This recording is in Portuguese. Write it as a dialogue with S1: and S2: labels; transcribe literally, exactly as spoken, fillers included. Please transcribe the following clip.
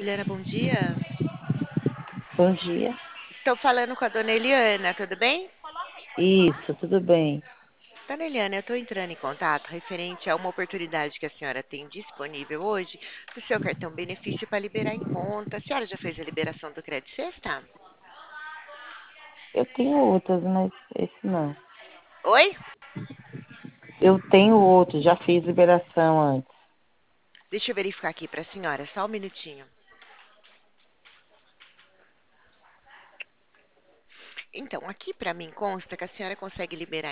S1: Juliana, bom dia.
S2: Bom dia.
S1: Estou falando com a dona Eliana, tudo bem?
S2: Isso, tudo bem.
S1: Dona Eliana, eu estou entrando em contato referente a uma oportunidade que a senhora tem disponível hoje do seu cartão benefício para liberar em conta. A senhora já fez a liberação do crédito sexta?
S2: Eu tenho outras, mas esse não.
S1: Oi?
S2: Eu tenho outro, já fiz liberação antes.
S1: Deixa eu verificar aqui para a senhora, só um minutinho. Então, aqui para mim consta que a senhora consegue liberar